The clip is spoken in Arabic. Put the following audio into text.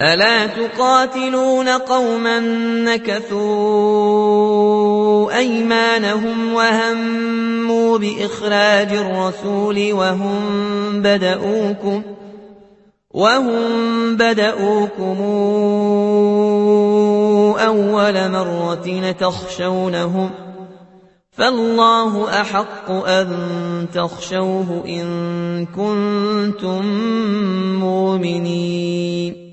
ألا تقاتلون قوما نكثوا أيمانهم وهموا بإخراج الرسول وهم بدؤوكم أول مرة تخشونهم فالله أحق أن تخشوه إن كنتم مؤمنين